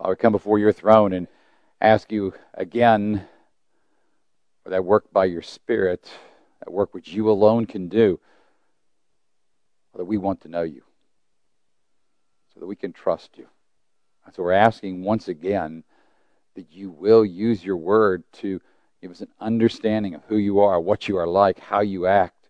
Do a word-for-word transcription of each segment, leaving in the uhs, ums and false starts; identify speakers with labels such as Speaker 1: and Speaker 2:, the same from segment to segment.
Speaker 1: I would come before your throne and ask you again for that work by your Spirit, that work which you alone can do, that we want to know you, so that we can trust you. So we're asking once again that you will use your word to give us an understanding of who you are, what you are like, how you act,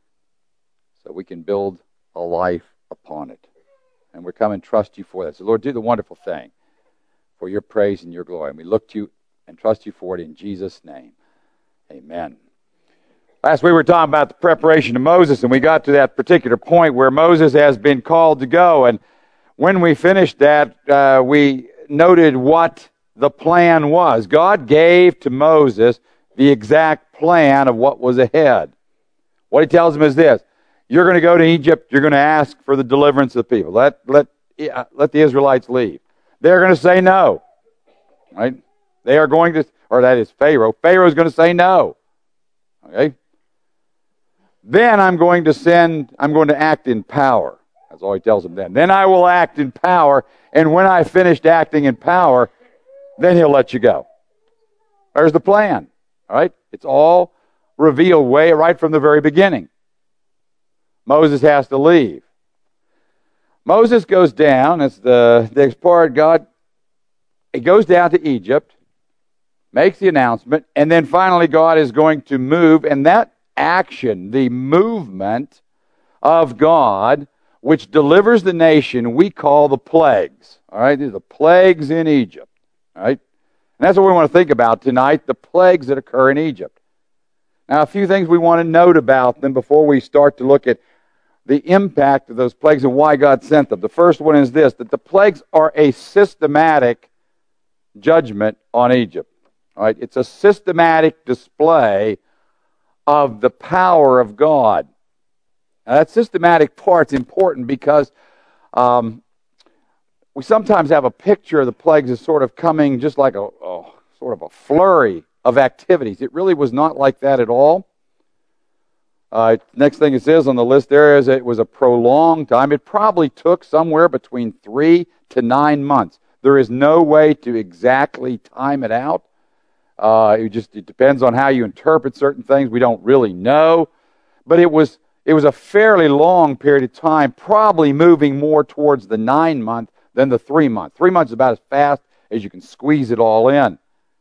Speaker 1: so we can build a life upon it. And we're coming to trust you for that. So Lord, do the wonderful thing for your praise and your glory. And we look to you and trust you for it in Jesus' name. Amen. Last week we were talking about the preparation of Moses, and we got to that particular point where Moses has been called to go. And when we finished that, uh, we noted what the plan was. God gave to Moses the exact plan of what was ahead. What he tells him is this: you're going to go to Egypt, you're going to ask for the deliverance of the people. Let, let, uh, let the Israelites leave. They're going to say no. Right? They are going to, or that is Pharaoh. Pharaoh is going to say no. Okay? Then I'm going to send, I'm going to act in power. That's all he tells them then. Then I will act in power, and when I finished acting in power, then he'll let you go. There's the plan. All right? It's all revealed way right from the very beginning. Moses has to leave. Moses goes down. It's the next part. God, he goes down to Egypt, makes the announcement, and then finally God is going to move, and that action, the movement of God, which delivers the nation, we call the plagues. All right? These are the plagues in Egypt. All right? And that's what we want to think about tonight, the plagues that occur in Egypt. Now, a few things we want to note about them before we start to look at the impact of those plagues and why God sent them. The first one is this, that the plagues are a systematic judgment on Egypt. All right? It's a systematic display of the power of God. Now, that systematic part's important because um, we sometimes have a picture of the plagues as sort of coming just like a, a sort of a flurry of activities. It really was not like that at all. Uh, next thing it says on the list there is it was a prolonged time. It probably took somewhere between three to nine months. There is no way to exactly time it out. Uh, it just it depends on how you interpret certain things. We don't really know. But it was it was a fairly long period of time, probably moving more towards the nine month than the three month. Three months is about as fast as you can squeeze it all in.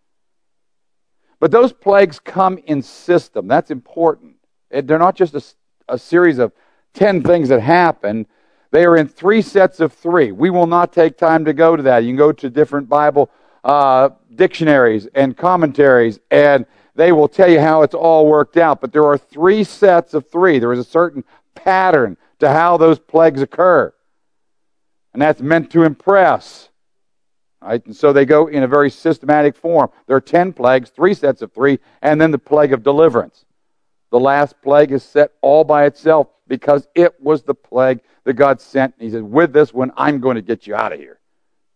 Speaker 1: But those plagues come in system. That's important. They're not just a, a series of ten things that happen. They are in three sets of three. We will not take time to go to that. You can go to different Bible uh, dictionaries and commentaries, and they will tell you how it's all worked out. But there are three sets of three. There is a certain pattern to how those plagues occur. And that's meant to impress. Right? And so they go in a very systematic form. There are ten plagues, three sets of three, and then the plague of deliverance. The last plague is set all by itself because it was the plague that God sent. He said, with this one, I'm going to get you out of here.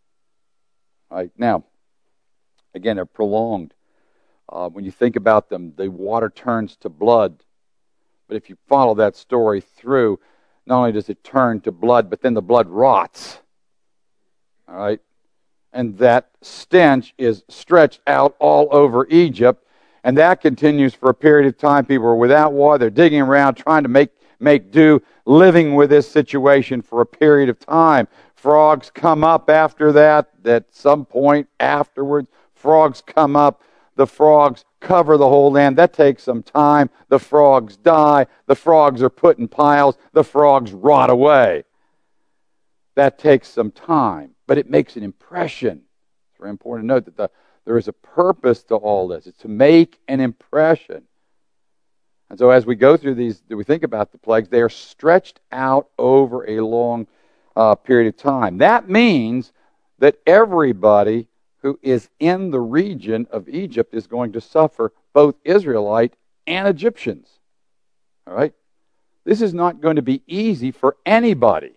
Speaker 1: All right, now, again, they're prolonged. Uh, when you think about them, the water turns to blood. But if you follow that story through, not only does it turn to blood, but then the blood rots. All right? And that stench is stretched out all over Egypt. And that continues for a period of time. People are without water. They're digging around, trying to make, make do, living with this situation for a period of time. Frogs come up after that, at some point afterwards. Frogs come up. The frogs cover the whole land. That takes some time. The frogs die. The frogs are put in piles. The frogs rot away. That takes some time, but it makes an impression. It's very important to note that the There is a purpose to all this. It's to make an impression. And so as we go through these, we think about the plagues, they are stretched out over a long uh, period of time. That means that everybody who is in the region of Egypt is going to suffer, both Israelite and Egyptians. All right? This is not going to be easy for anybody.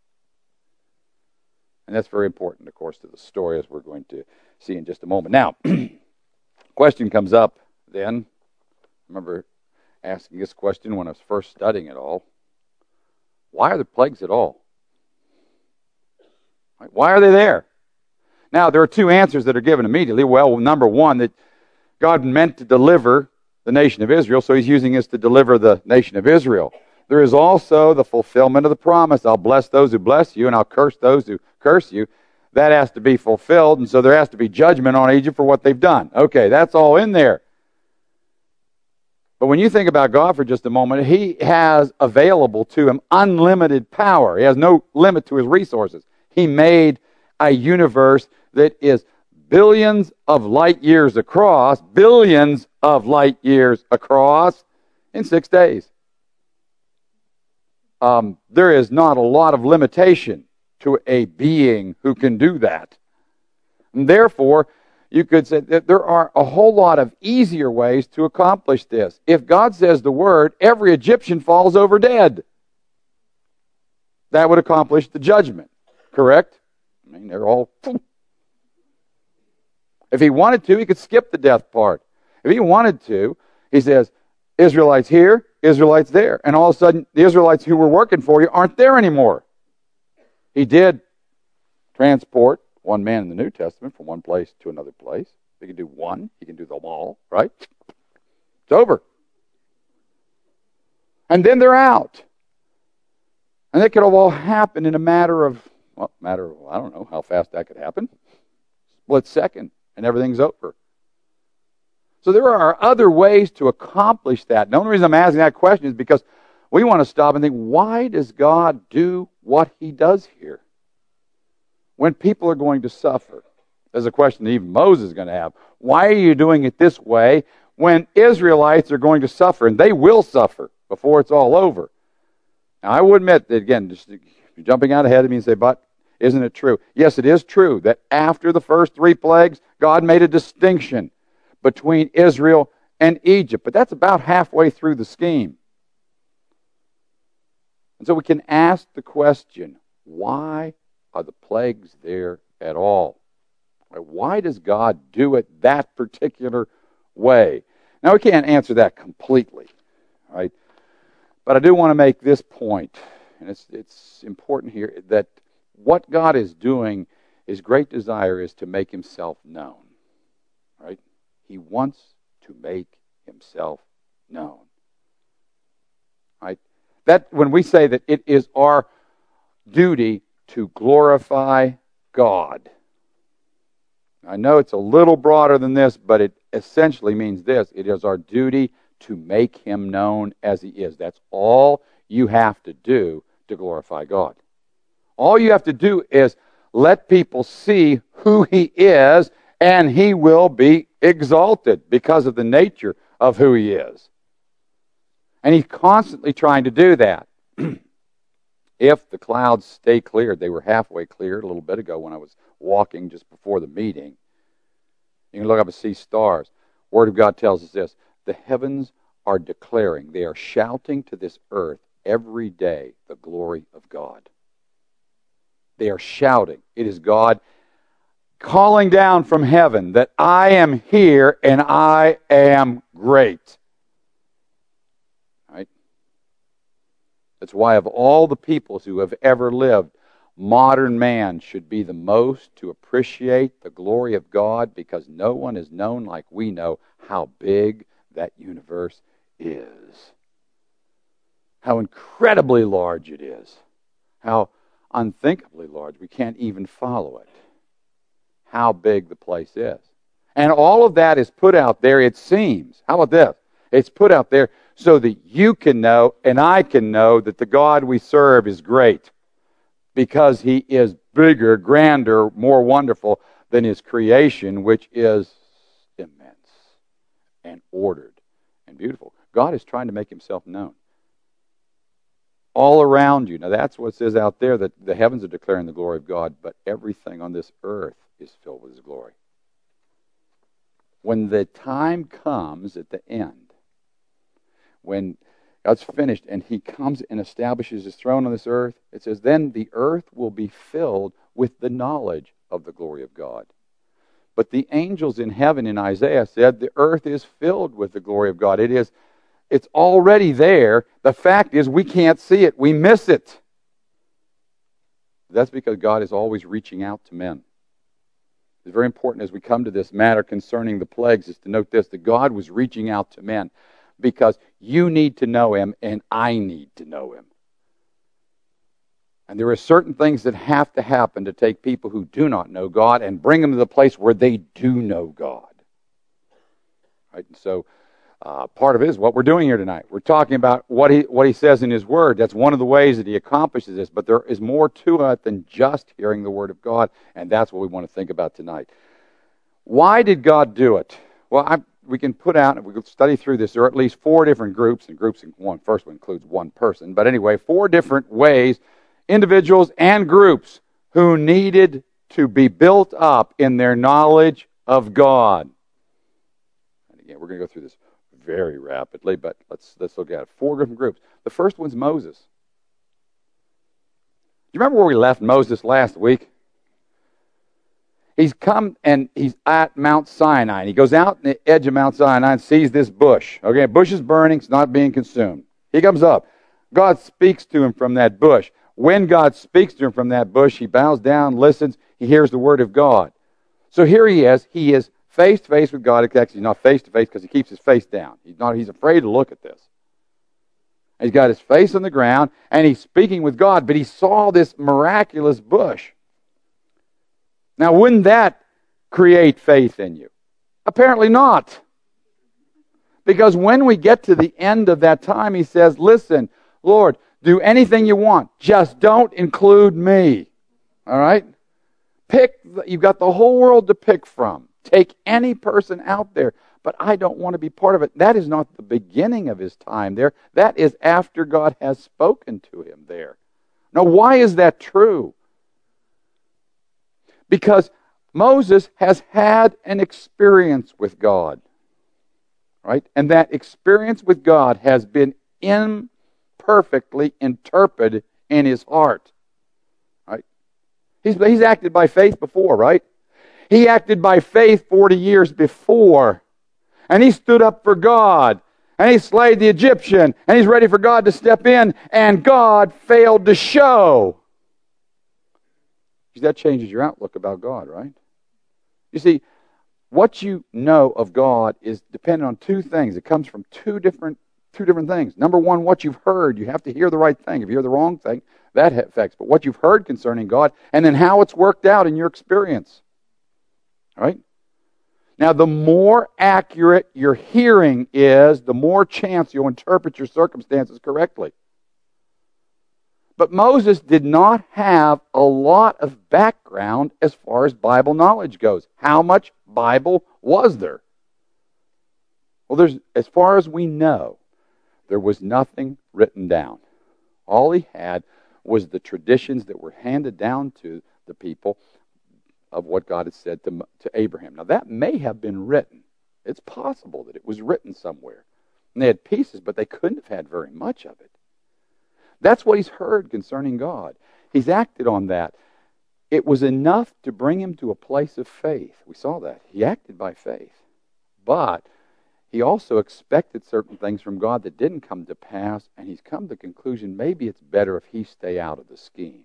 Speaker 1: And that's very important, of course, to the story, as we're going to see in just a moment. Now, question comes up then. I remember asking this question when I was first studying it all. Why are there plagues at all? Why are they there? Now, there are two answers that are given immediately. Well, number one, that God meant to deliver the nation of Israel, so he's using this to deliver the nation of Israel. There is also the fulfillment of the promise. I'll bless those who bless you, and I'll curse those who curse you. That has to be fulfilled, and so there has to be judgment on Egypt for what they've done. Okay, that's all in there. But when you think about God for just a moment, he has available to him unlimited power. He has no limit to his resources. He made a universe that is billions of light years across, billions of light years across in six days. Um, there is not a lot of limitation to a being who can do that. And therefore, you could say that there are a whole lot of easier ways to accomplish this. If God says the word, every Egyptian falls over dead. That would accomplish the judgment, correct? I mean, they're all... If he wanted to, he could skip the death part. If he wanted to, he says, Israelites here, Israelites there. And all of a sudden, the Israelites who were working for you aren't there anymore. He did transport one man in the New Testament from one place to another place. He can do one. He can do them all, right? It's over. And then they're out. And that could have all happened in a matter of, well, matter of, I don't know how fast that could happen. Split second, and everything's over. So there are other ways to accomplish that. And the only reason I'm asking that question is because we want to stop and think, why does God do what he does here? When people are going to suffer. There's a question that even Moses is going to have. Why are you doing it this way when Israelites are going to suffer? And they will suffer before it's all over. Now, I would admit that, again, just jumping out ahead of me and say, but isn't it true? Yes, it is true that after the first three plagues, God made a distinction between Israel and Egypt. But that's about halfway through the scheme. And so we can ask the question, why are the plagues there at all? Why does God do it that particular way? Now, we can't answer that completely, right? But I do want to make this point, and it's it's important here, that what God is doing, his great desire is to make himself known, right? He wants to make himself known, right? That when we say that it is our duty to glorify God. I know it's a little broader than this, but it essentially means this. It is our duty to make him known as he is. That's all you have to do to glorify God. All you have to do is let people see who he is, and he will be exalted because of the nature of who he is. And he's constantly trying to do that. If the clouds stay cleared, they were halfway cleared a little bit ago when I was walking just before the meeting. You can look up and see stars. Word of God tells us this. The heavens are declaring, they are shouting to this earth every day the glory of God. They are shouting. It is God calling down from heaven that I am here and I am great. Right? That's why of all the peoples who have ever lived, modern man should be the most to appreciate the glory of God, because no one is known like we know how big that universe is. How incredibly large it is. How unthinkably large. We can't even follow it. How big the place is. And all of that is put out there, it seems. How about this? It's put out there so that you can know and I can know that the God we serve is great. Because he is bigger, grander, more wonderful than his creation, which is immense and ordered and beautiful. God is trying to make himself known. All around you. Now that's what it says out there, that the heavens are declaring the glory of God, but everything on this earth is filled with his glory. When the time comes at the end, when God's finished and he comes and establishes his throne on this earth, it says, then the earth will be filled with the knowledge of the glory of God. But the angels in heaven in Isaiah said, the earth is filled with the glory of God. It is, it's already there. The fact is we can't see it. We miss it. That's because God is always reaching out to men. It's very important as we come to this matter concerning the plagues is to note this, that God was reaching out to men because you need to know Him and I need to know Him. And there are certain things that have to happen to take people who do not know God and bring them to the place where they do know God. Right? And so uh, part of it is what we're doing here tonight. We're talking about what he, what he says in His Word. That's one of the ways that He accomplishes this. But there is more to it than just hearing the Word of God, and that's what we want to think about tonight. Why did God do it? Well, I, we can put out, we can study through this. There are at least four different groups, and groups in one, first one includes one person. But anyway, four different ways, individuals and groups who needed to be built up in their knowledge of God. And again, we're going to go through this very rapidly, but let's let's look at it. Four different groups. The first one's Moses. Do you remember where we left Moses last week? He's come and he's at Mount Sinai. And he goes out in the edge of Mount Sinai and sees this bush. Okay, the bush is burning, it's not being consumed. He comes up. God speaks to him from that bush. When God speaks to him from that bush, he bows down, listens, he hears the word of God. So here he is. He is face to face with God. Actually, he's not face to face because he keeps his face down. He's not. He's afraid to look at this. He's got his face on the ground, and he's speaking with God, but he saw this miraculous bush. Now, wouldn't that create faith in you? Apparently not. Because when we get to the end of that time, he says, listen, Lord, do anything you want. Just don't include me. All right? Pick. You've got the whole world to pick from. Take any person out there. But I don't want to be part of it. That is not the beginning of his time there. That is after God has spoken to him there. Now, why is that true? Because Moses has had an experience with God. Right? And that experience with God has been imperfectly interpreted in his heart. Right? He's, he's acted by faith before, right? He acted by faith forty years before. And he stood up for God. And he slayed the Egyptian. And he's ready for God to step in. And God failed to show. That changes your outlook about God, right? You see, what you know of God is dependent on two things. It comes from two different two different things. Number one, what you've heard. You have to hear the right thing. If you hear the wrong thing, that affects. But what you've heard concerning God, and then how it's worked out in your experience. All right? Now, the more accurate your hearing is, the more chance you'll interpret your circumstances correctly. But Moses did not have a lot of background as far as Bible knowledge goes. How much Bible was there? Well, there's, as far as we know, there was nothing written down. All he had was the traditions that were handed down to the people of what God had said to, to Abraham. Now, that may have been written. It's possible that it was written somewhere. And they had pieces, but they couldn't have had very much of it. That's what he's heard concerning God. He's acted on that. It was enough to bring him to a place of faith. We saw that. He acted by faith. But he also expected certain things from God that didn't come to pass, and he's come to the conclusion maybe it's better if he stay out of the scheme.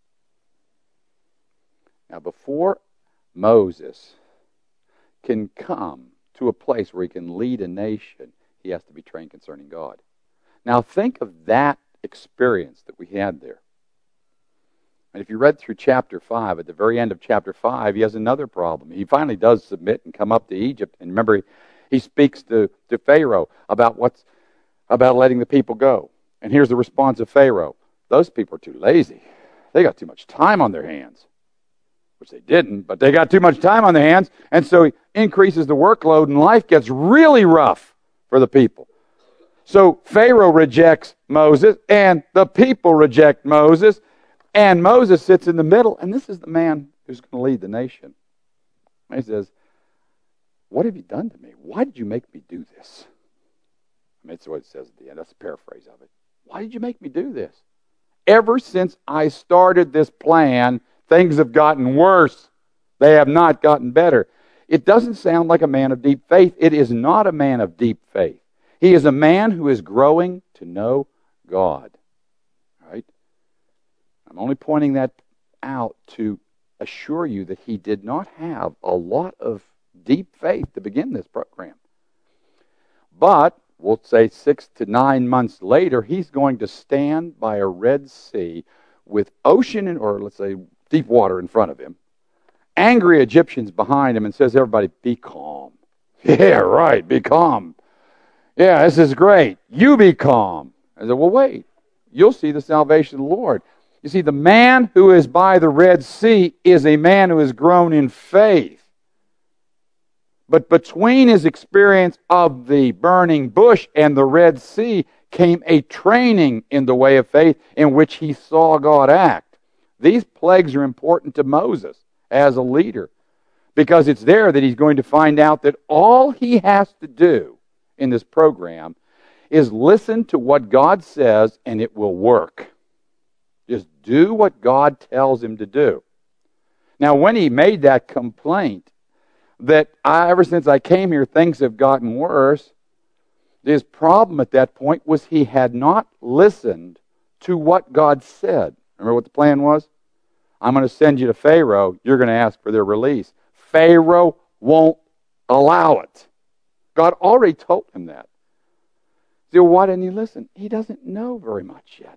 Speaker 1: Now, before Moses can come to a place where he can lead a nation, he has to be trained concerning God. Now, think of that experience that we had there. And if you read through chapter five, at the very end of chapter five, he has another problem. He finally does submit and come up to Egypt. And remember, he, he speaks to, to Pharaoh about what's about letting the people go. And here's the response of Pharaoh. Those people are too lazy. They got too much time on their hands. Which they didn't, but they got too much time on their hands. And so he increases the workload and life gets really rough for the people. So Pharaoh rejects Moses, and the people reject Moses, and Moses sits in the middle, and this is the man who's going to lead the nation. And he says, what have you done to me? Why did you make me do this? I mean, that's what it says at the end. That's a paraphrase of it. Why did you make me do this? Ever since I started this plan, things have gotten worse. They have not gotten better. It doesn't sound like a man of deep faith. It is not a man of deep faith. He is a man who is growing to know God. Right? I'm only pointing that out to assure you that he did not have a lot of deep faith to begin this program. But we'll say six to nine months later, he's going to stand by a Red Sea with ocean, in, or let's say deep water in front of him, angry Egyptians behind him, and says, everybody, be calm. Yeah, right, be calm. Yeah, this is great. You be calm. I said, well, wait. You'll see the salvation of the Lord. You see, the man who is by the Red Sea is a man who has grown in faith. But between his experience of the burning bush and the Red Sea came a training in the way of faith in which he saw God act. These plagues are important to Moses as a leader, because it's there that he's going to find out that all he has to do in this program is listen to what God says and it will work. Just do what God tells him to do. Now, when he made that complaint that I, ever since I came here, things have gotten worse, his problem at that point was he had not listened to what God said. Remember what the plan was? I'm going to send you to Pharaoh. You're going to ask for their release. Pharaoh won't allow it. God already told him that. So why didn't he listen? He doesn't know very much yet.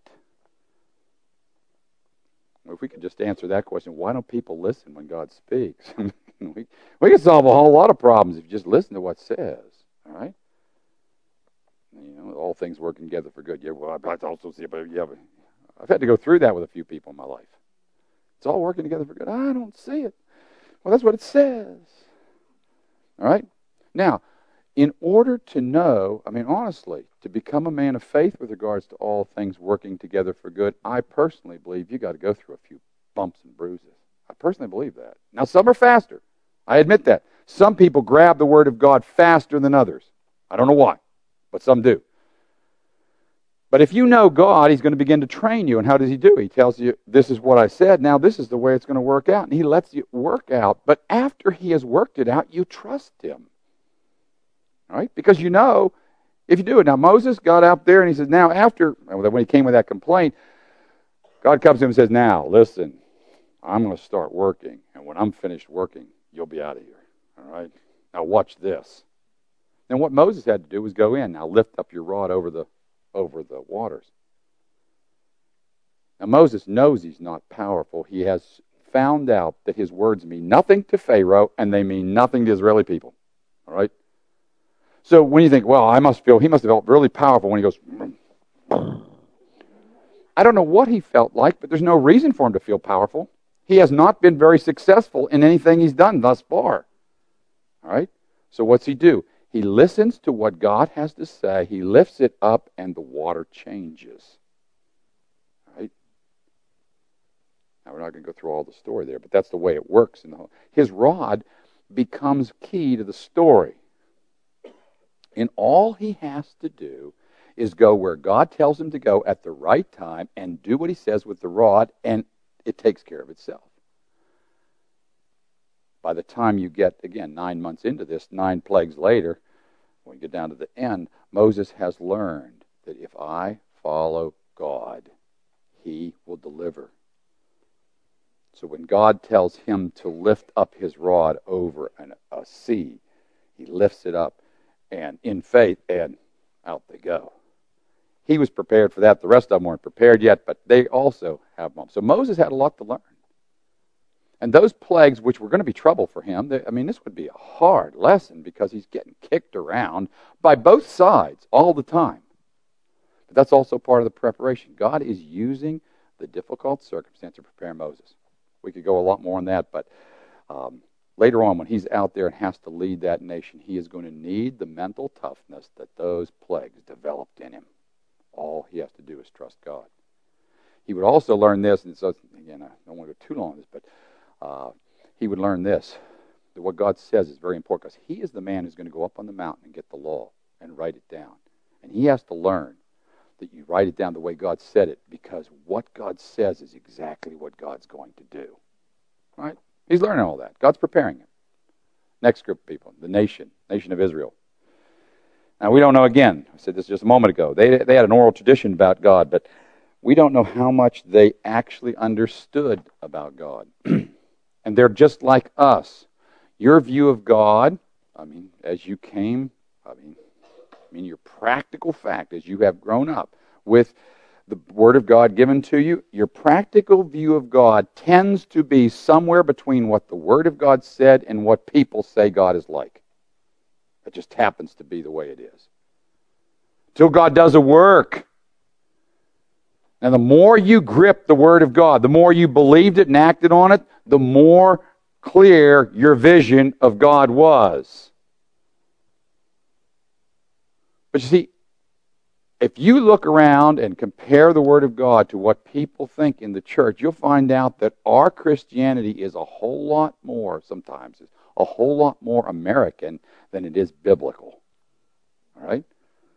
Speaker 1: If we could just answer that question, why don't people listen when God speaks? we, we can solve a whole lot of problems if you just listen to what it says. All right? You know, all things working together for good. Yeah, well, I also see, but yeah, but I've had to go through that with a few people in my life. It's all working together for good. I don't see it. Well, that's what it says. All right? Now, in order to know, I mean, honestly, to become a man of faith with regards to all things working together for good, I personally believe you got to go through a few bumps and bruises. I personally believe that. Now, some are faster. I admit that. Some people grab the Word of God faster than others. I don't know why, but some do. But if you know God, He's going to begin to train you. And how does He do? He tells you, this is what I said, now this is the way it's going to work out. And He lets you work out. But after He has worked it out, you trust Him. All right? Because you know, if you do it. Now, Moses got out there and he says, now after, when he came with that complaint, God comes to him and says, now, listen, I'm going to start working. And when I'm finished working, you'll be out of here. All right? Now, watch this. And what Moses had to do was go in. Now, lift up your rod over the over the waters. Now, Moses knows he's not powerful. He has found out that his words mean nothing to Pharaoh and they mean nothing to Israeli people. All right? So when you think, well, I must feel, he must have felt really powerful when he goes, I don't know what he felt like, but there's no reason for him to feel powerful. He has not been very successful in anything he's done thus far. All right? So what's he do? He listens to what God has to say. He lifts it up, and the water changes. Right? Now, we're not going to go through all the story there, but that's the way it works. In the whole. His rod becomes key to the story. And all he has to do is go where God tells him to go at the right time and do what he says with the rod, and it takes care of itself. By the time you get, again, nine months into this, nine plagues later, when you get down to the end, Moses has learned that if I follow God, He will deliver. So when God tells him to lift up his rod over an, a sea, he lifts it up, and in faith, and out they go. He was prepared for that. The rest of them weren't prepared yet, but they also have them. So Moses had a lot to learn. And those plagues, which were going to be trouble for him, they, I mean, this would be a hard lesson because he's getting kicked around by both sides all the time. But that's also part of the preparation. God is using the difficult circumstance to prepare Moses. We could go a lot more on that, but um, later on when he's out there and has to lead that nation, he is going to need the mental toughness that those plagues developed in him. All he has to do is trust God. He would also learn this, and so, again, I don't want to go too long on this, but Uh, he would learn this, that what God says is very important, because he is the man who's going to go up on the mountain and get the law and write it down. And he has to learn that you write it down the way God said it, because what God says is exactly what God's going to do. Right? He's learning all that. God's preparing him. Next group of people, the nation, nation of Israel. Now, we don't know, again, I said this just a moment ago, they, they had an oral tradition about God, but we don't know how much they actually understood about God. And they're just like us. Your view of God, I mean, as you came, I mean, I mean, your practical fact as you have grown up with the Word of God given to you, your practical view of God tends to be somewhere between what the Word of God said and what people say God is like. It just happens to be the way it is. Till God does a work. And the more you grip the Word of God, the more you believed it and acted on it, the more clear your vision of God was. But you see, if you look around and compare the Word of God to what people think in the church, you'll find out that our Christianity is a whole lot more, sometimes, a whole lot more American than it is biblical. All right?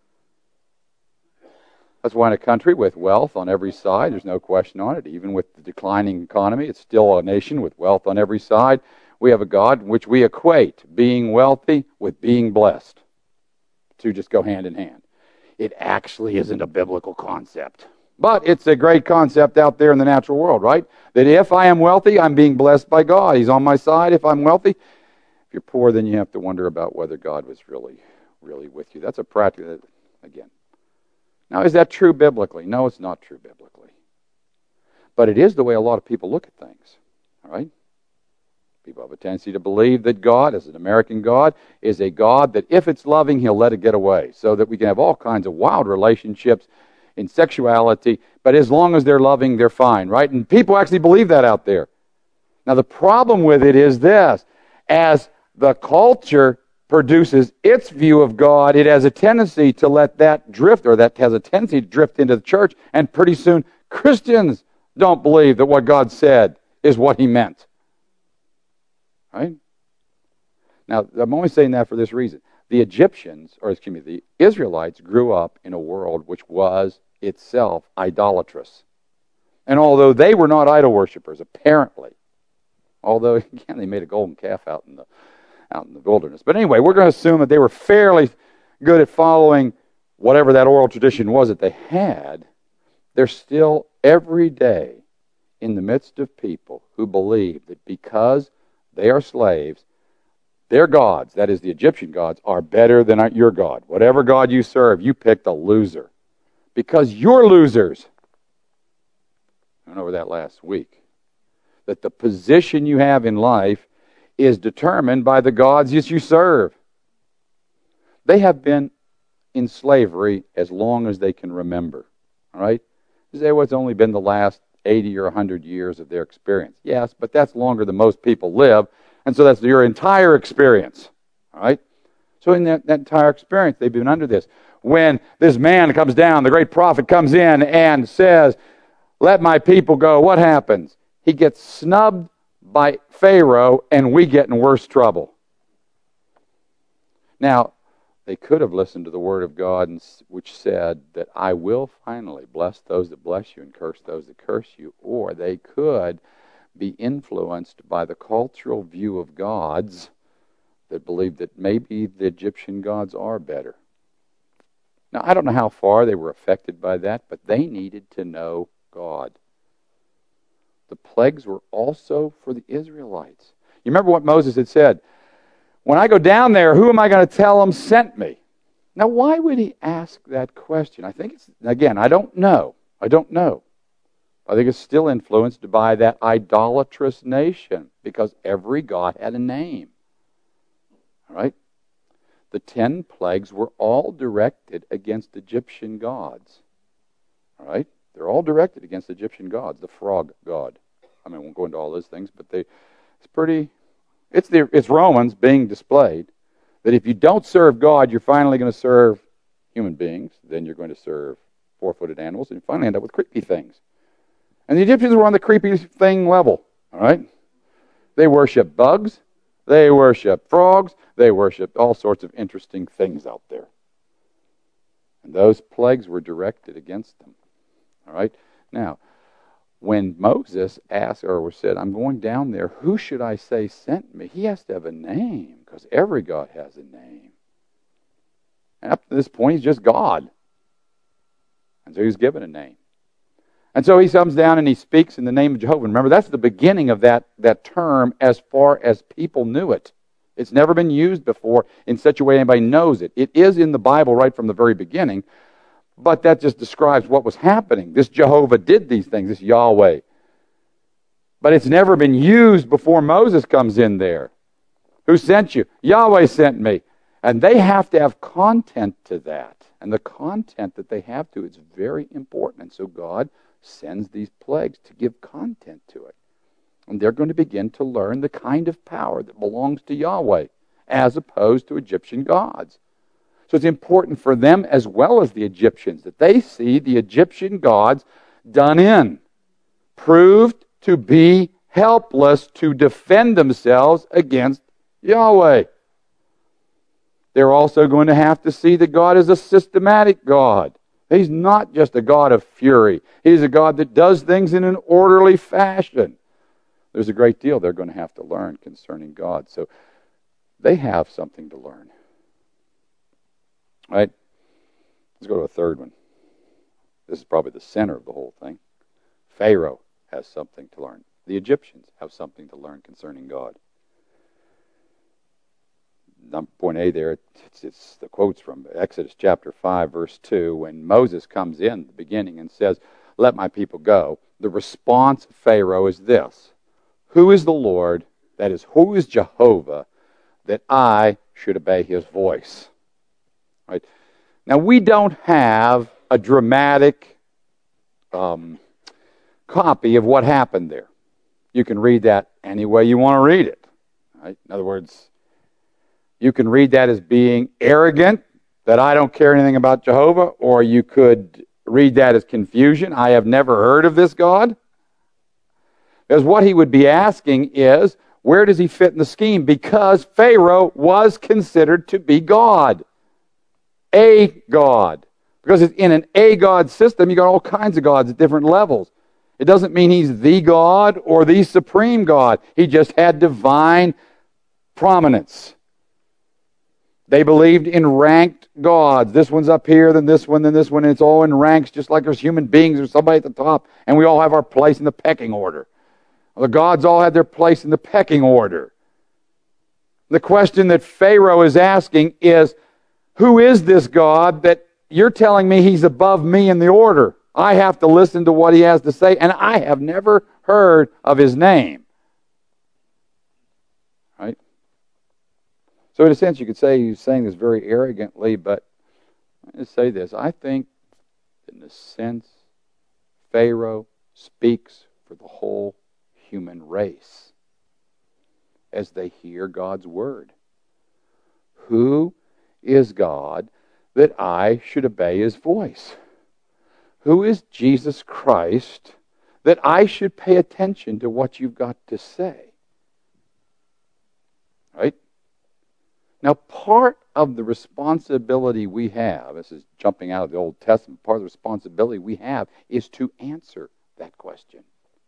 Speaker 1: That's why in a country with wealth on every side, there's no question on it, even with the declining economy, it's still a nation with wealth on every side. We have a God in which we equate being wealthy with being blessed. The two just go hand in hand. It actually isn't a biblical concept. But it's a great concept out there in the natural world, right? That if I am wealthy, I'm being blessed by God. He's on my side. If I'm wealthy, if you're poor, then you have to wonder about whether God was really, really with you. That's a practical, again. Now, is that true biblically? No, it's not true biblically. But it is the way a lot of people look at things. All right? People have a tendency to believe that God, as an American God, is a God that if it's loving, He'll let it get away. So that we can have all kinds of wild relationships in sexuality, but as long as they're loving, they're fine, right? And people actually believe that out there. Now, the problem with it is this. As the culture produces its view of God, it has a tendency to let that drift, or that has a tendency to drift into the church, and pretty soon Christians don't believe that what God said is what He meant. Right? Now, I'm only saying that for this reason. The Egyptians, or excuse me, the Israelites grew up in a world which was itself idolatrous. And although they were not idol worshippers, apparently, although, again, they made a golden calf out in the out in the wilderness. But anyway, we're going to assume that they were fairly good at following whatever that oral tradition was that they had. They're still every day in the midst of people who believe that because they are slaves, their gods, that is the Egyptian gods, are better than your God. Whatever God you serve, you picked a loser. Because you're losers. I went over that last week. That the position you have in life is determined by the gods that you serve. They have been in slavery as long as they can remember. All right? You say, well, it's only been the last eighty or one hundred years of their experience. Yes, but that's longer than most people live, and so that's your entire experience. All right? So in that, that entire experience, they've been under this. When this man comes down, the great prophet comes in and says, let my people go, what happens? He gets snubbed by Pharaoh, and we get in worse trouble. Now, they could have listened to the Word of God, which said that I will finally bless those that bless you and curse those that curse you. Or they could be influenced by the cultural view of gods that believed that maybe the Egyptian gods are better. Now, I don't know how far they were affected by that, but they needed to know God. The plagues were also for the Israelites. You remember what Moses had said? When I go down there, who am I going to tell them sent me? Now, why would he ask that question? I think it's, again, I don't know. I don't know. I think it's still influenced by that idolatrous nation because every god had a name. All right? The ten plagues were all directed against Egyptian gods. All right? They're all directed against Egyptian gods, the frog god. I mean, I won't go into all those things, but they, it's pretty, it's the, it's Romans being displayed that if you don't serve God, you're finally going to serve human beings, then you're going to serve four-footed animals, and you finally end up with creepy things. And the Egyptians were on the creepy thing level, all right? They worship bugs, they worship frogs, they worship all sorts of interesting things out there. And those plagues were directed against them. All right? Now, when Moses asked or said, I'm going down there, who should I say sent me? He has to have a name because every God has a name. And up to this point, he's just God. And so he's given a name. And so he comes down and he speaks in the name of Jehovah. Remember, that's the beginning of that, that term as far as people knew it. It's never been used before in such a way anybody knows it. It is in the Bible right from the very beginning, but that just describes what was happening. This Jehovah did these things, this Yahweh. But it's never been used before Moses comes in there. Who sent you? Yahweh sent me. And they have to have content to that. And the content that they have to is very important. And so God sends these plagues to give content to it. And they're going to begin to learn the kind of power that belongs to Yahweh as opposed to Egyptian gods. So it's important for them as well as the Egyptians that they see the Egyptian gods done in, proved to be helpless to defend themselves against Yahweh. They're also going to have to see that God is a systematic God. He's not just a God of fury. He's a God that does things in an orderly fashion. There's a great deal they're going to have to learn concerning God. So they have something to learn. All right? Let's go to a third one. This is probably the center of the whole thing. Pharaoh has something to learn. The Egyptians have something to learn concerning God. Number point A there, it's, it's the quotes from Exodus chapter five, verse two. When Moses comes in at the beginning and says, let my people go, the response of Pharaoh is this: who is the Lord, that is, who is Jehovah, that I should obey his voice? Right? Now, we don't have a dramatic um, copy of what happened there. You can read that any way you want to read it. Right? In other words, you can read that as being arrogant, that I don't care anything about Jehovah, or you could read that as confusion. I have never heard of this God. Because what he would be asking is, where does he fit in the scheme? Because Pharaoh was considered to be God. A God. Because in an A God system, you got all kinds of gods at different levels. It doesn't mean he's the God or the supreme God. He just had divine prominence. They believed in ranked gods. This one's up here, then this one, then this one. And it's all in ranks, just like there's human beings. There's somebody at the top, and we all have our place in the pecking order. Well, the gods all had their place in the pecking order. The question that Pharaoh is asking is, who is this God that you're telling me he's above me in the order? I have to listen to what he has to say, and I have never heard of his name. Right? So in a sense, you could say he's saying this very arrogantly, but let me say this. I think, in a sense, Pharaoh speaks for the whole human race as they hear God's word. Who is God that I should obey his voice? Who is Jesus Christ that I should pay attention to what you've got to say? Right? Now, part of the responsibility we have, this is jumping out of the Old Testament, part of the responsibility we have is to answer that question.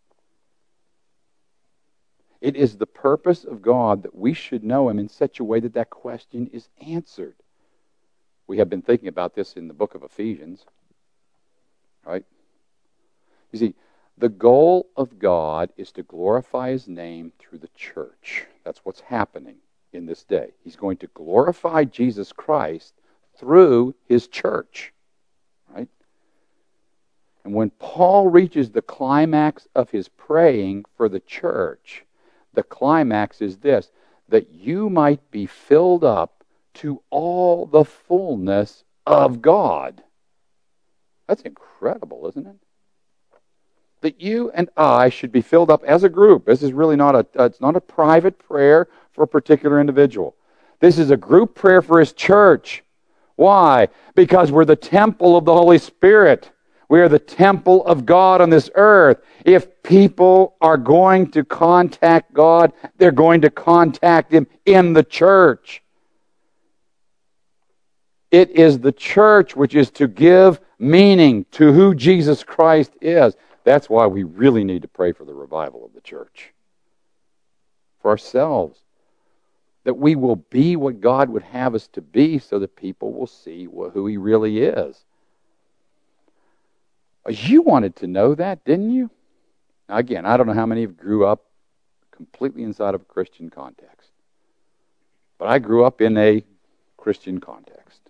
Speaker 1: It is the purpose of God that we should know him in such a way that that question is answered. We have been thinking about this in the book of Ephesians. Right? You see, the goal of God is to glorify his name through the church. That's what's happening in this day. He's going to glorify Jesus Christ through his church. Right? And when Paul reaches the climax of his praying for the church, the climax is this: that you might be filled up to all the fullness of God. That's incredible, isn't it? That you and I should be filled up as a group. This is really not a, uh, it's not a private prayer for a particular individual. This is a group prayer for his church. Why? Because we're the temple of the Holy Spirit. We are the temple of God on this earth. If people are going to contact God, they're going to contact him in the church. It is the church which is to give meaning to who Jesus Christ is. That's why we really need to pray for the revival of the church. For ourselves. That we will be what God would have us to be so that people will see who he really is. You wanted to know that, didn't you? Now, again, I don't know how many of you grew up completely inside of a Christian context. But I grew up in a Christian context.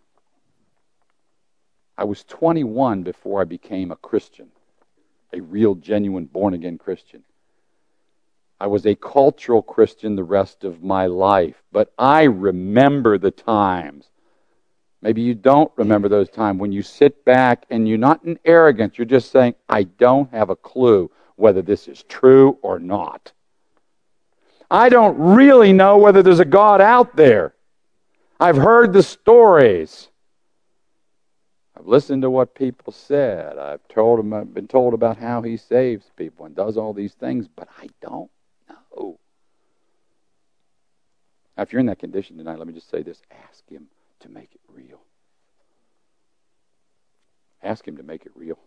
Speaker 1: I was twenty-one before I became a Christian, a real, genuine, born-again Christian. I was a cultural Christian the rest of my life, but I remember the times. Maybe you don't remember those times when you sit back and you're not in arrogance, you're just saying, I don't have a clue whether this is true or not. I don't really know whether there's a God out there. I've heard the stories. I've listened to what people said. I've told them, I've been told about how he saves people and does all these things, but I don't know. Now, if you're in that condition tonight, let me just say this. Ask him to make it real. Ask him to make it real.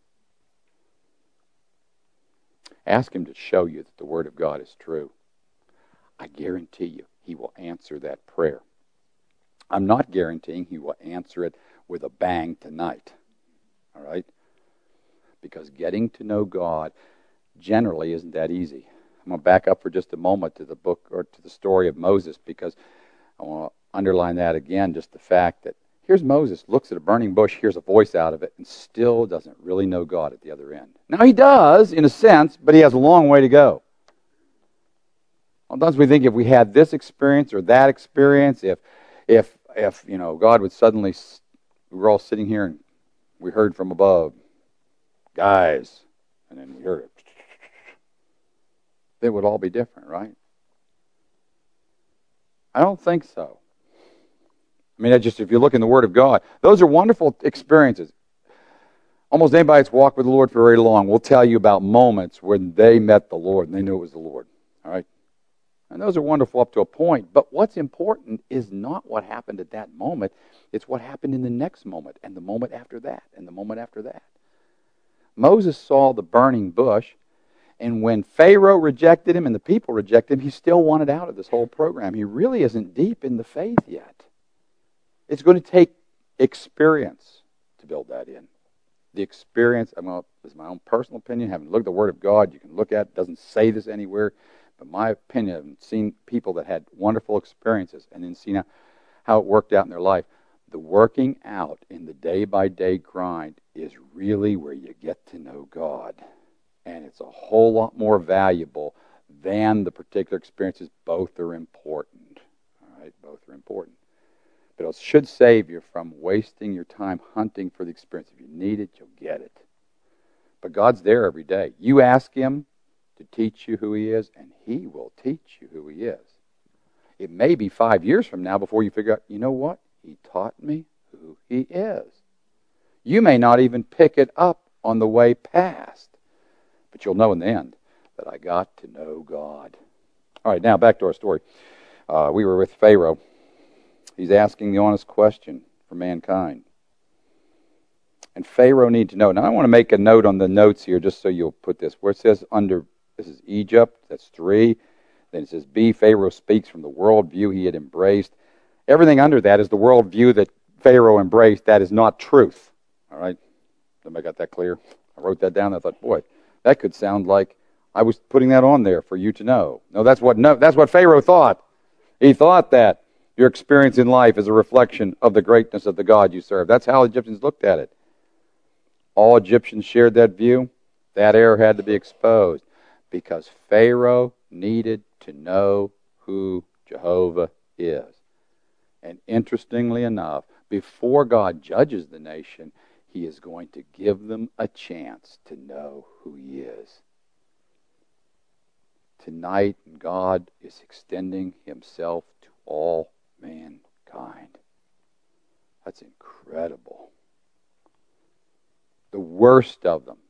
Speaker 1: Ask him to show you that the Word of God is true. I guarantee you, he will answer that prayer. I'm not guaranteeing he will answer it with a bang tonight. All right? Because getting to know God generally isn't that easy. I'm going to back up for just a moment to the book or to the story of Moses, because I want to underline that again, just the fact that here's Moses, looks at a burning bush, hears a voice out of it, and still doesn't really know God at the other end. Now he does, in a sense, but he has a long way to go. Sometimes we think if we had this experience or that experience, if, if, if you know, God would suddenly, we were all sitting here and we heard from above, guys, and then we heard it, it would all be different, right? I don't think so. I mean, just if you look in the Word of God, those are wonderful experiences. Almost anybody that's walked with the Lord for very long will tell you about moments when they met the Lord and they knew it was the Lord. All right? And those are wonderful up to a point. But what's important is not what happened at that moment. It's what happened in the next moment and the moment after that and the moment after that. Moses saw the burning bush, and when Pharaoh rejected him and the people rejected him, he still wanted out of this whole program. He really isn't deep in the faith yet. It's going to take experience to build that in. The experience, I'm going to, this is my own personal opinion, having looked at the Word of God, you can look at it, it doesn't say this anywhere, but my opinion, I've seen people that had wonderful experiences and then seen how, how it worked out in their life. The working out in the day-by-day grind is really where you get to know God. And it's a whole lot more valuable than the particular experiences. Both are important. All right, both are important. But it should save you from wasting your time hunting for the experience. If you need it, you'll get it. But God's there every day. You ask him to teach you who he is, and he will teach you who he is. It may be five years from now before you figure out, you know what? He taught me who he is. You may not even pick it up on the way past, but you'll know in the end that I got to know God. All right, now back to our story. Uh, we were with Pharaoh. He's asking the honest question for mankind. And Pharaoh needs to know. Now I want to make a note on the notes here just so you'll put this. Where it says under, this is Egypt, that's three. Then it says B, Pharaoh speaks from the worldview he had embraced. Everything under that is the worldview that Pharaoh embraced. That is not truth. All right? Everybody got that clear? I wrote that down. I thought, boy, that could sound like I was putting that on there for you to know. No, that's what no, that's what Pharaoh thought. He thought that your experience in life is a reflection of the greatness of the God you serve. That's how Egyptians looked at it. All Egyptians shared that view. That error had to be exposed because Pharaoh needed to know who Jehovah is. And interestingly enough, before God judges the nation, he is going to give them a chance to know who he is. Tonight, God is extending himself to all mankind. That's incredible. The worst of them,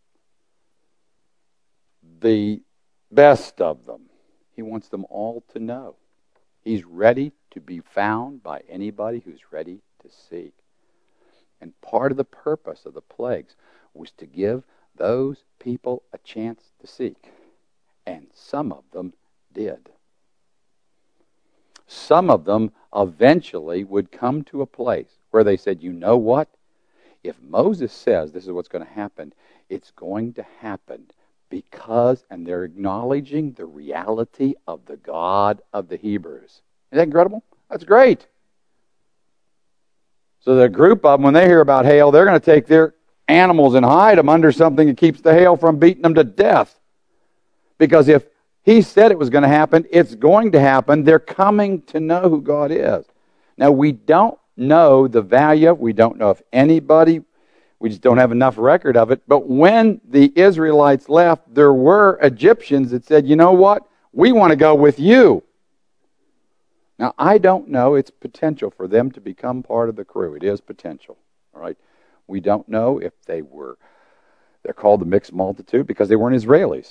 Speaker 1: the best of them, he wants them all to know. He's ready to be found by anybody who's ready to seek. And part of the purpose of the plagues was to give those people a chance to seek. And some of them did. Some of them eventually would come to a place where they said, you know what? If Moses says this is what's going to happen, it's going to happen because, and they're acknowledging the reality of the God of the Hebrews. Isn't that incredible? That's great. So the group of them, when they hear about hail, they're going to take their animals and hide them under something that keeps the hail from beating them to death. Because if he said it was going to happen, it's going to happen. They're coming to know who God is. Now, we don't know the value. We don't know if anybody, we just don't have enough record of it. But when the Israelites left, there were Egyptians that said, you know what? We want to go with you. Now, I don't know its potential for them to become part of the crew. It is potential. All right. We don't know if they were, they're called the mixed multitude because they weren't Israelis.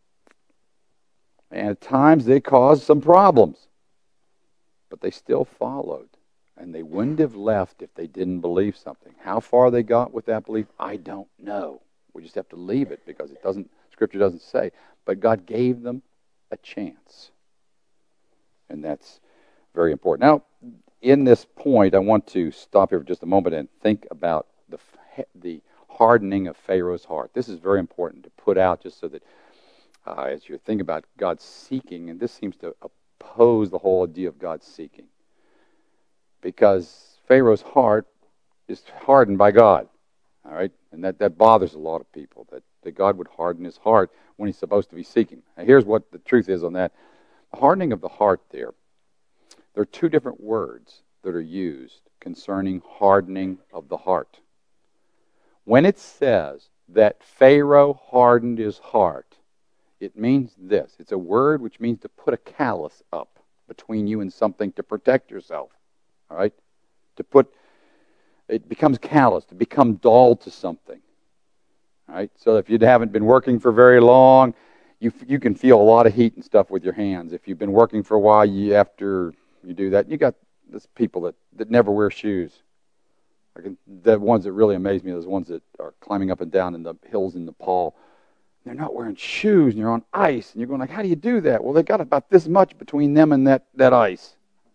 Speaker 1: And at times they caused some problems. But they still followed. And they wouldn't have left if they didn't believe something. How far they got with that belief, I don't know. We just have to leave it because it doesn't, Scripture doesn't say. But God gave them a chance. And that's very important. Now, in this point, I want to stop here for just a moment and think about the the hardening of Pharaoh's heart. This is very important to put out just so that uh, as you're thinking about God seeking, and this seems to oppose the whole idea of God seeking. Because Pharaoh's heart is hardened by God. All right? And that, that bothers a lot of people, that, that God would harden his heart when he's supposed to be seeking. Now, here's what the truth is on that. The hardening of the heart there, there are two different words that are used concerning hardening of the heart. When it says that Pharaoh hardened his heart, it means this. It's a word which means to put a callus up between you and something to protect yourself. All right? To put, it becomes callous, to become dull to something. All right? So if you haven't been working for very long, you you can feel a lot of heat and stuff with your hands. If you've been working for a while, you after you do that, you got this people that, that never wear shoes. I can, the ones that really amaze me are those ones that are climbing up and down in the hills in Nepal. They're not wearing shoes, and you're on ice, and you're going like, how do you do that? Well, they got about this much between them and that, that ice.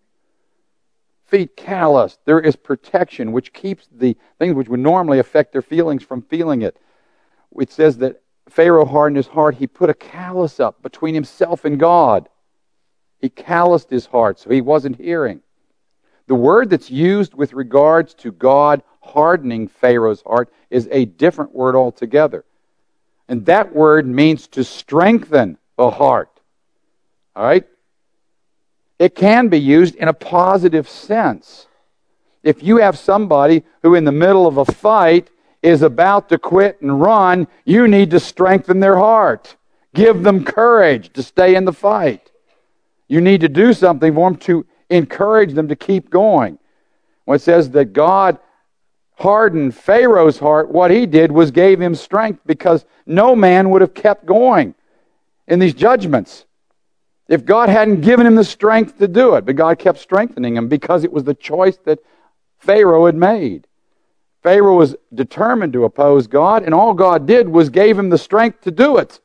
Speaker 1: Feet calloused. There is protection, which keeps the things which would normally affect their feelings from feeling it. It says that Pharaoh hardened his heart. He put a callus up between himself and God. He calloused his heart, so he wasn't hearing. The word that's used with regards to God hardening Pharaoh's heart is a different word altogether. And that word means to strengthen the heart. All right? It can be used in a positive sense. If you have somebody who in the middle of a fight is about to quit and run, you need to strengthen their heart. Give them courage to stay in the fight. You need to do something for them to encourage them to keep going. When it says that God hardened Pharaoh's heart, what he did was gave him strength because no man would have kept going in these judgments if God hadn't given him the strength to do it. But God kept strengthening him because it was the choice that Pharaoh had made. Pharaoh was determined to oppose God, and all God did was gave him the strength to do it,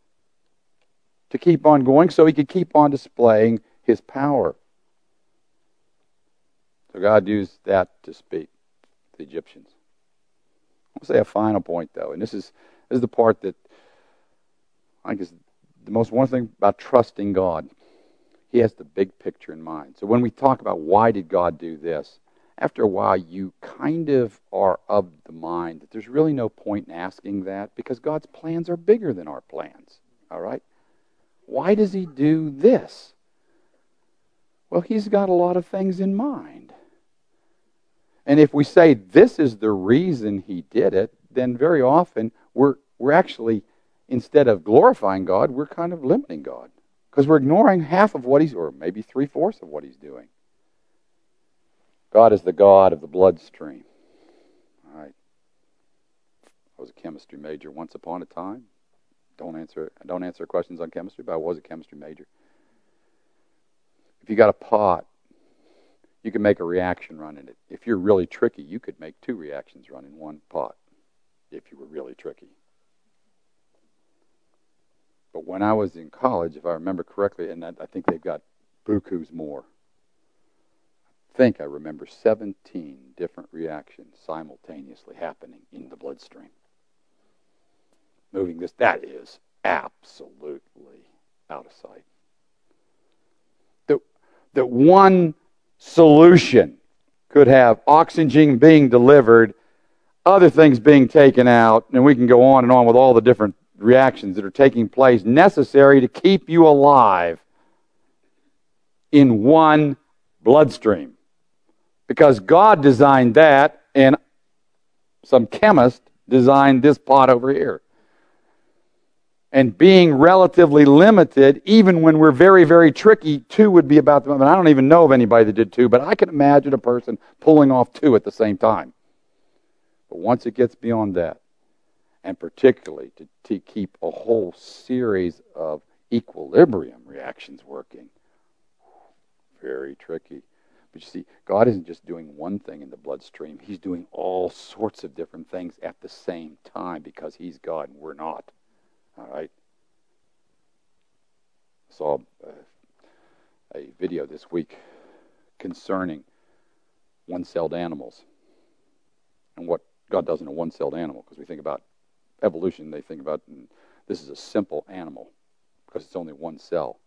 Speaker 1: to keep on going so he could keep on displaying his power. So God used that to speak to the Egyptians. I'll say a final point, though, and this is this is the part that I think is the most wonderful thing about trusting God. He has the big picture in mind. So when we talk about why did God do this, after a while you kind of are of the mind that there's really no point in asking that because God's plans are bigger than our plans. All right? Why does he do this? Well, he's got a lot of things in mind. And if we say this is the reason he did it, then very often we're we're actually, instead of glorifying God, we're kind of limiting God. Because we're ignoring half of what he's, or maybe three-fourths of what he's doing. God is the God of the bloodstream. All right. I was a chemistry major once upon a time. Don't answer don't answer questions on chemistry, but I was a chemistry major. If you got a pot, you can make a reaction run in it. If you're really tricky, you could make two reactions run in one pot, if you were really tricky. But when I was in college, if I remember correctly, and I think they've got bukus more, think I remember seventeen different reactions simultaneously happening in the bloodstream. Moving this, that is absolutely out of sight. That, that one solution could have oxygen being delivered, other things being taken out, and we can go on and on with all the different reactions that are taking place necessary to keep you alive in one bloodstream. Because God designed that, and some chemist designed this pot over here. And being relatively limited, even when we're very, very tricky, two would be about the moment. I don't even know of anybody that did two, but I can imagine a person pulling off two at the same time. But once it gets beyond that, and particularly to, to keep a whole series of equilibrium reactions working, very tricky. But you see, God isn't just doing one thing in the bloodstream. He's doing all sorts of different things at the same time because He's God and we're not. All right? I saw a, a video this week concerning one-celled animals and what God does in a one-celled animal. Because we think about evolution, they think about mm, this is a simple animal because it's only one cell.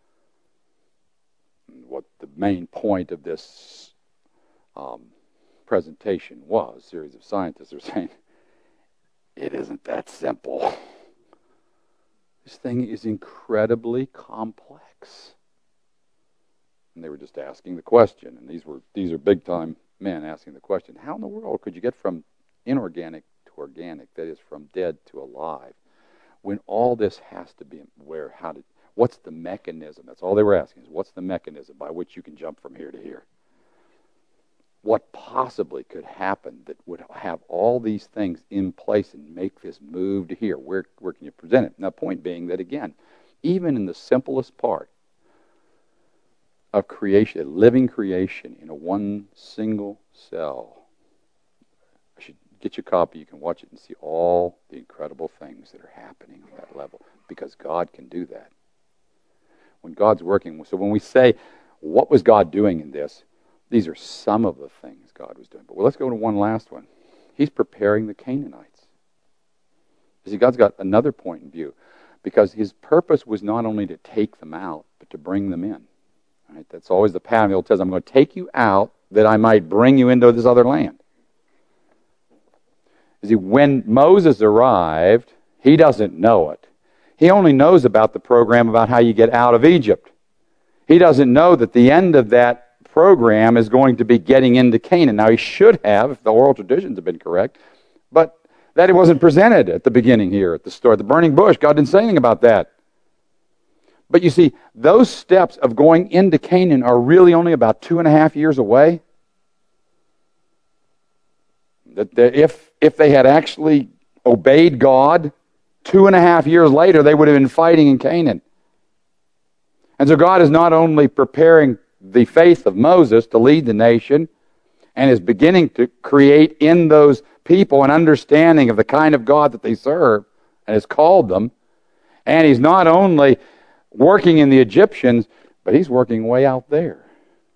Speaker 1: What the main point of this um, presentation was, a series of scientists are saying, it isn't that simple. This thing is incredibly complex. And they were just asking the question, and these were these are big-time men asking the question, how in the world could you get from inorganic to organic, that is, from dead to alive, when all this has to be where, how did, what's the mechanism? That's all they were asking is, what's the mechanism by which you can jump from here to here? What possibly could happen that would have all these things in place and make this move to here? Where, where can you present it? Now, point being that, again, even in the simplest part of creation, a living creation in a one single cell, I should get you a copy. You can watch it and see all the incredible things that are happening on that level because God can do that. When God's working, so when we say, what was God doing in this? These are some of the things God was doing. But well, let's go to one last one. He's preparing the Canaanites. You see, God's got another point in view because His purpose was not only to take them out, but to bring them in. Right? That's always the pattern. The Old Testament, I'm going to take you out that I might bring you into this other land. You see, when Moses arrived, he doesn't know it. He only knows about the program about how you get out of Egypt. He doesn't know that the end of that program is going to be getting into Canaan. Now, he should have, if the oral traditions have been correct, but that it wasn't presented at the beginning here at the story. The burning bush, God didn't say anything about that. But you see, those steps of going into Canaan are really only about two and a half years away. That if if they had actually obeyed God, two and a half years later, they would have been fighting in Canaan. And so God is not only preparing the faith of Moses to lead the nation and is beginning to create in those people an understanding of the kind of God that they serve and has called them. And He's not only working in the Egyptians, but He's working way out there.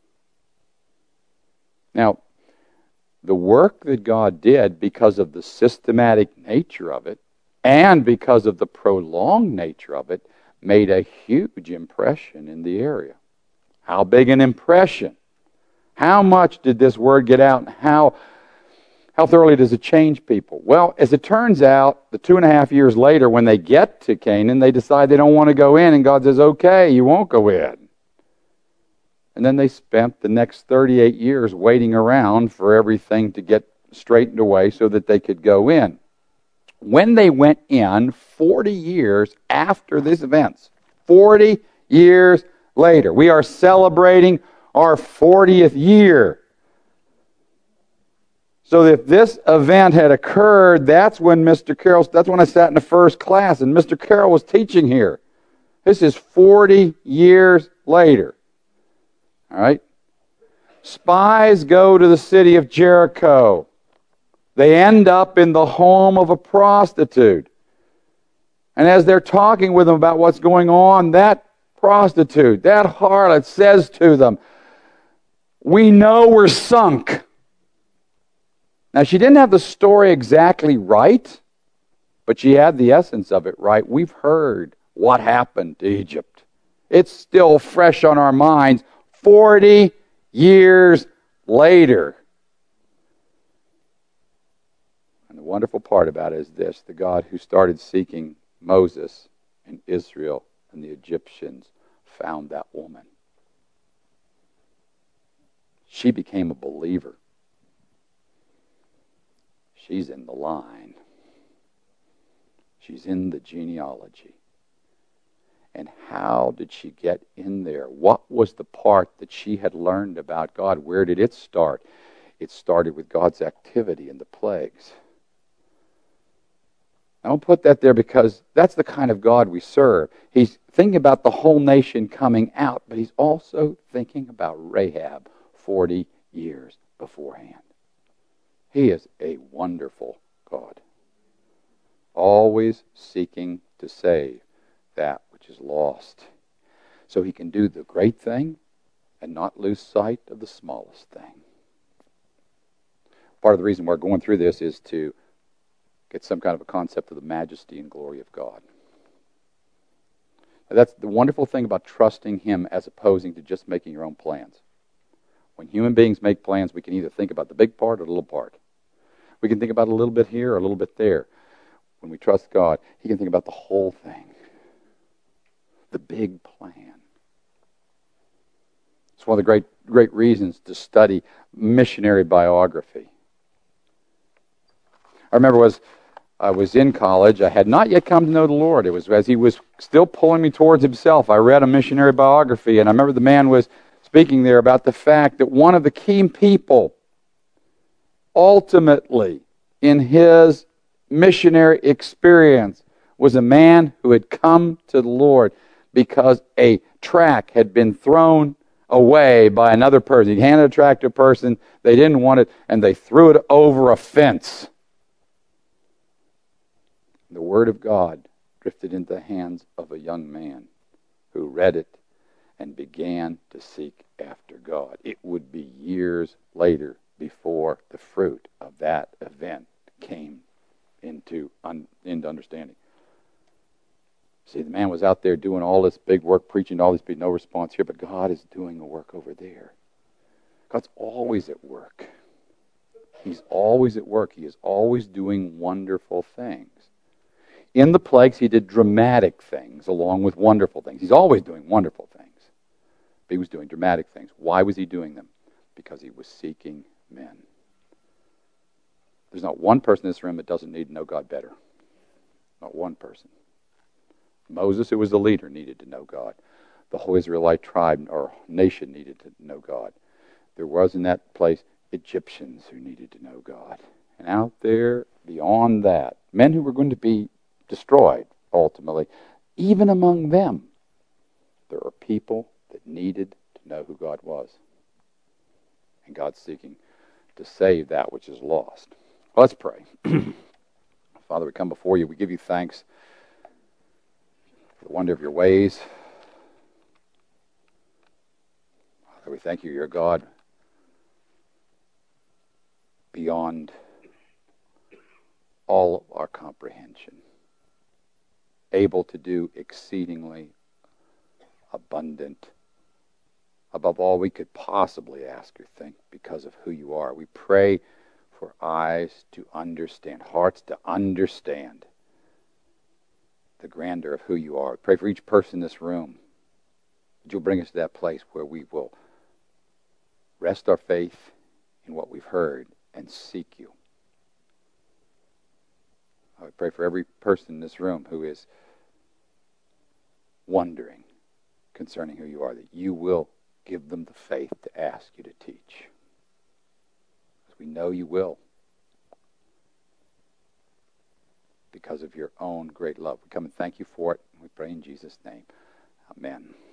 Speaker 1: Now, the work that God did because of the systematic nature of it and because of the prolonged nature of it made a huge impression in the area. How big an impression? How much did this word get out and how, how thoroughly does it change people? Well, as it turns out, the two and a half years later when they get to Canaan, they decide they don't want to go in and God says, okay, you won't go in. And then they spent the next thirty-eight years waiting around for everything to get straightened away so that they could go in. When they went in, forty years after these events, forty years later, we are celebrating our fortieth year. So if this event had occurred, that's when Mister Carroll, that's when I sat in the first class, and Mister Carroll was teaching here. This is forty years later. All right? Spies go to the city of Jericho. They end up in the home of a prostitute. And as they're talking with them about what's going on, that prostitute, that harlot says to them, We know we're sunk. Now, she didn't have the story exactly right, but she had the essence of it right. We've heard what happened to Egypt. It's still fresh on our minds forty years later. And the wonderful part about it is this: the God who started seeking Moses and Israel and the Egyptians found that woman. She became a believer. She's in the line. She's in the genealogy. And how did she get in there? What was the part that she had learned about God? Where did it start? It started with God's activity in the plagues. I don't put that there because that's the kind of God we serve. He's thinking about the whole nation coming out, but he's also thinking about Rahab forty years beforehand. He is a wonderful God, always seeking to save that which is lost, so he can do the great thing and not lose sight of the smallest thing. Part of the reason we're going through this is to get some kind of a concept of the majesty and glory of God. Now, that's the wonderful thing about trusting him as opposing to just making your own plans. When human beings make plans, we can either think about the big part or the little part. We can think about a little bit here or a little bit there. When we trust God, he can think about the whole thing. The big plan. It's one of the great, great reasons to study missionary biography. I remember was I was in college. I had not yet come to know the Lord. It was as he was still pulling me towards himself. I read a missionary biography, and I remember the man was speaking there about the fact that one of the key people ultimately in his missionary experience was a man who had come to the Lord because a tract had been thrown away by another person. He handed a tract to a person, they didn't want it, and they threw it over a fence. The Word of God drifted into the hands of a young man who read it and began to seek after God. It would be years later before the fruit of that event came into, un, into understanding. See, the man was out there doing all this big work, preaching to all these people, no response here, but God is doing a work over there. God's always at work. He's always at work. He is always doing wonderful things. In the plagues, he did dramatic things along with wonderful things. He's always doing wonderful things. But he was doing dramatic things. Why was he doing them? Because he was seeking men. There's not one person in this room that doesn't need to know God better. Not one person. Moses, who was the leader, needed to know God. The whole Israelite tribe or nation needed to know God. There was in that place Egyptians who needed to know God. And out there, beyond that, men who were going to be destroyed, ultimately, even among them, there are people that needed to know who God was. And God's seeking to save that which is lost. Well, let's pray. Father, we come before you. We give you thanks for the wonder of your ways. Father, we thank you, you're God beyond all of our comprehension, able to do exceedingly abundant, above all we could possibly ask or think because of who you are. We pray for eyes to understand, hearts to understand the grandeur of who you are. We pray for each person in this room that you'll bring us to that place where we will rest our faith in what we've heard and seek you. I would pray for every person in this room who is wondering concerning who you are, that you will give them the faith to ask you to teach. Because we know you will. Because of your own great love. We come and thank you for it. We pray in Jesus' name. Amen.